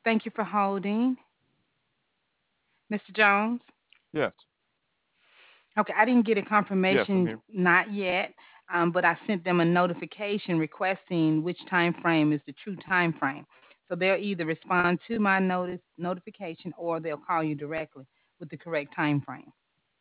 Thank you for holding. Mr. Jones? Yes. Okay, I didn't get a Yes, I'm confirmation, here. not yet, but I sent them a notification requesting which time frame is the true time frame. So they'll either respond to my notification or they'll call you directly with the correct time frame.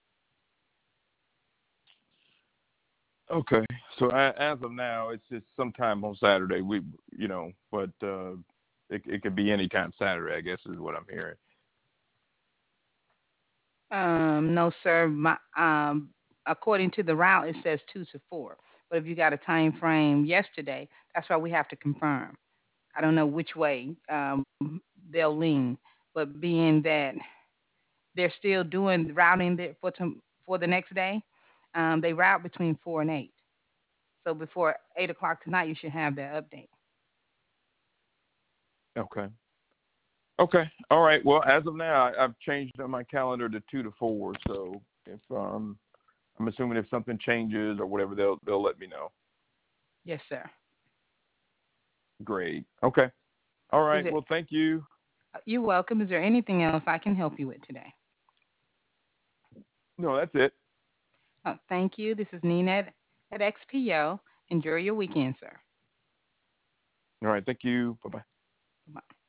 Okay. So as of now, it's just sometime on Saturday. But it could be any time Saturday, I guess, is what I'm hearing. No, sir. According to the route, it says 2 to 4. But if you got a time frame yesterday, that's why we have to confirm. I don't know which way they'll lean, but being that they're still doing routing for the next day, they route between 4 and 8. So before 8 o'clock tonight, you should have that update. Okay. Okay. All right. Well, as of now, I've changed on my calendar to 2 to 4. So if I'm assuming if something changes or whatever, they'll let me know. Yes, sir. Great. Okay. All Is right. it? Well, thank you. You're welcome. Is there anything else I can help you with today? No, that's it. Oh, thank you. This is Nina at XPO. Enjoy your weekend, sir. All right. Thank you. Bye bye. Bye.